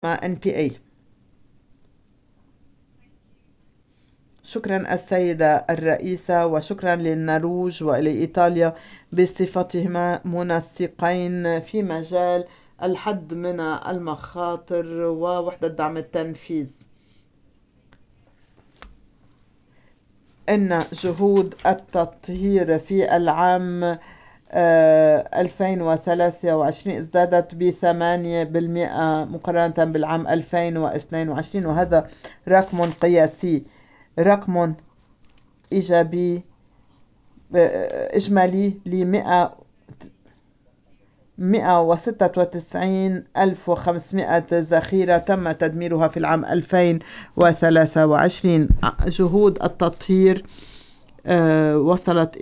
مع NPA. شكرا السيدة الرئيسة، وشكرا للنرويج ولإيطاليا بصفتهما منسقين في مجال الحد من المخاطر ووحدة دعم التنفيذ. إن جهود التطهير في العام 2023 ازدادت ب8% مقارنة بالعام 2022، وهذا رقم قياسي، رقم إيجابي إجمالي ل196,500 ذخيرة تم تدميرها في العام 2023. جهود التطهير وصلت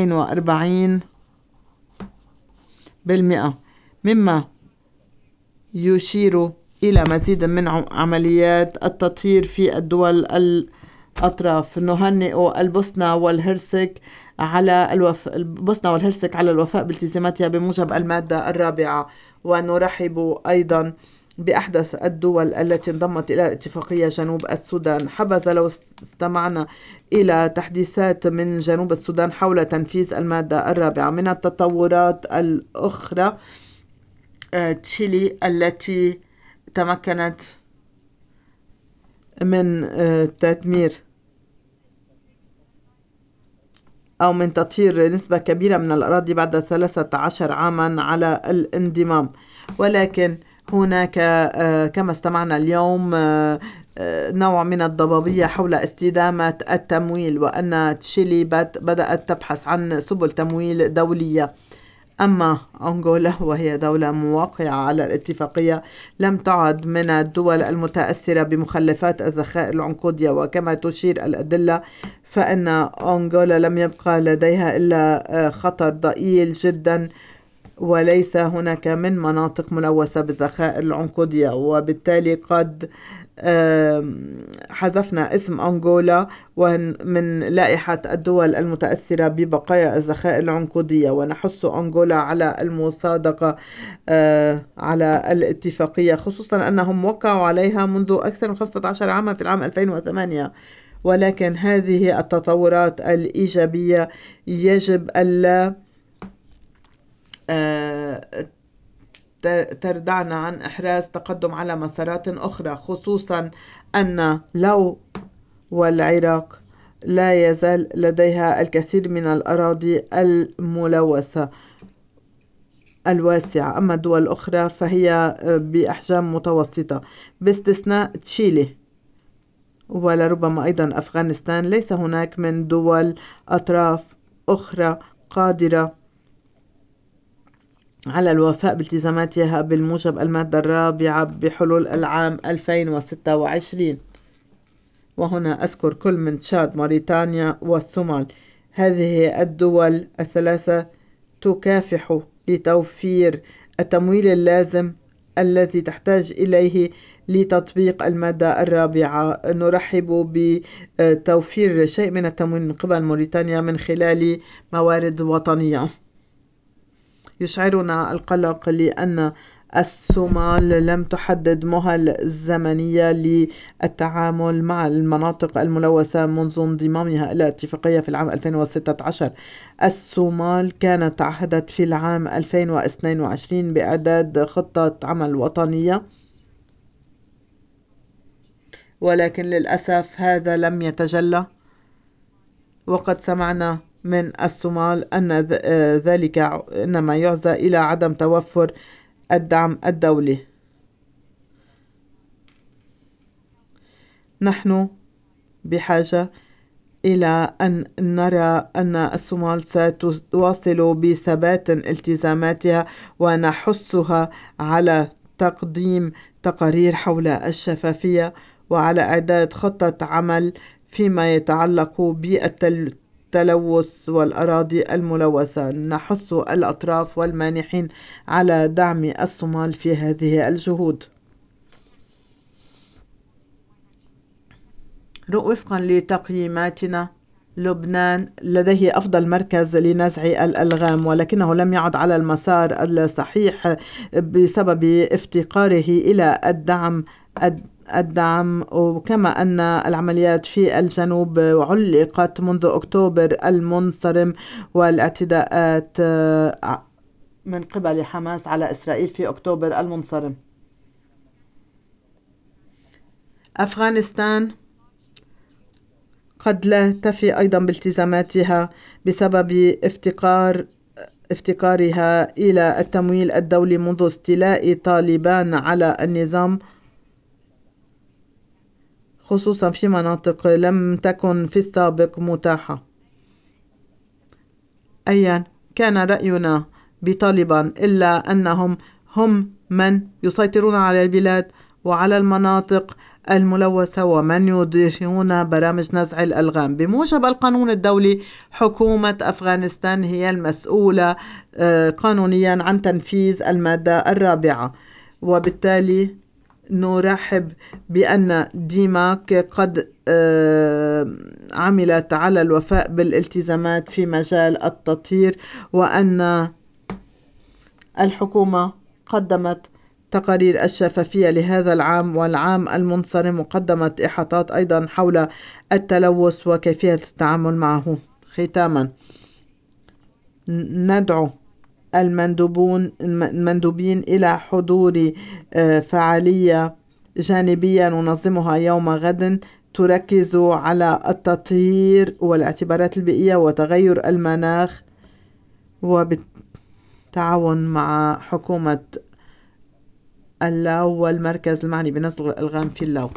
42%، مما يشير إلى مزيد من عمليات التطهير في الدول الأطراف. نهنئ البوسنة والهرسك على الوفاء بالتزاماتها بموجب المادة الرابعة، ونرحب أيضا بأحدث الدول التي انضمت إلى الاتفاقية جنوب السودان. حبذا لو استمعنا إلى تحديثات من جنوب السودان حول تنفيذ المادة الرابعة. من التطورات الأخرى، تشيلي التي تمكنت من تدمير أو من تطهير نسبة كبيرة من الأراضي بعد 13 عاما على الانضمام، ولكن هناك كما استمعنا اليوم نوع من الضبابية حول استدامة التمويل، وأن تشيلي بدأت تبحث عن سبل تمويل دولية. أما أنغولا، وهي دولة موقعة على الاتفاقية، لم تعد من الدول المتأثرة بمخلفات الذخائر العنقودية، وكما تشير الأدلة فإن أنغولا لم يبقى لديها إلا خطر ضئيل جدا، وليس هناك من مناطق ملوثة بالذخائر العنقودية، وبالتالي قد حذفنا اسم أنغولا ومن لائحة الدول المتأثرة ببقايا الذخائر العنقودية، ونحث أنغولا على المصادقة على الاتفاقية، خصوصا أنهم وقعوا عليها منذ أكثر من 15 عاما في العام 2008. ولكن هذه التطورات الإيجابية يجب ألا تردعنا عن إحراز تقدم على مسارات أخرى، خصوصا أن لو والعراق لا يزال لديها الكثير من الأراضي الملوثة الواسعة. أما الدول الأخرى فهي بأحجام متوسطة باستثناء تشيلي ولربما أيضا أفغانستان. ليس هناك من دول أطراف أخرى قادرة على الوفاء بالتزاماتها بالموجب المادة الرابعة بحلول العام 2026. وهنا أذكر كل من تشاد، موريتانيا والصومال. هذه الدول الثلاثة تكافح لتوفير التمويل اللازم الذي تحتاج إليه لتطبيق المادة الرابعة. نرحب بتوفير شيء من التمويل من قبل موريتانيا من خلال موارد وطنية. يشعرنا القلق لأن الصومال لم تحدد مهل زمنية للتعامل مع المناطق الملوثة منذ انضمامها إلى الاتفاقية في العام 2016. الصومال كانت تعهدت في العام 2022 بإعداد خطة عمل وطنية، ولكن للأسف هذا لم يتجلى، وقد سمعنا من الصومال أن ذلك إنما يعزى إلى عدم توفر الدعم الدولي. نحن بحاجة إلى أن نرى أن الصومال ستواصل بثبات التزاماتها، ونحثها على تقديم تقارير حول الشفافية وعلى إعداد خطة عمل فيما يتعلق بالتلوث والأراضي الملوثة. نحث الأطراف والمانحين على دعم الصومال في هذه الجهود. وفقا لتقييماتنا لبنان لديه أفضل مركز لنزع الألغام، ولكنه لم يعد على المسار الصحيح بسبب افتقاره إلى الدعم، وكما أن العمليات في الجنوب علقت منذ أكتوبر المنصرم والاعتداءات من قبل حماس على إسرائيل في أكتوبر المنصرم. أفغانستان قد لا تفي أيضا بالتزاماتها بسبب افتقارها إلى التمويل الدولي منذ استيلاء طالبان على النظام، خصوصا في مناطق لم تكن في السابق متاحة. أيا كان رأينا بطالبان إلا أنهم هم من يسيطرون على البلاد وعلى المناطق الملوثة ومن يديرون برامج نزع الألغام. بموجب القانون الدولي حكومة أفغانستان هي المسؤولة قانونيا عن تنفيذ المادة الرابعة، وبالتالي نرحب بأن ديماك قد عملت على الوفاء بالالتزامات في مجال التطهير، وأن الحكومة قدمت تقارير الشفافية لهذا العام والعام المنصرم، وقدمت إحاطات أيضا حول التلوث وكيفية التعامل معه. ختاما ندعو المندوبين إلى حضور فعالية جانبية ننظمها يوم غد تركز على التطهير والاعتبارات البيئية وتغير المناخ، وبالتعاون مع حكومة اللاو والمركز المعني بنزع الألغام في اللاو.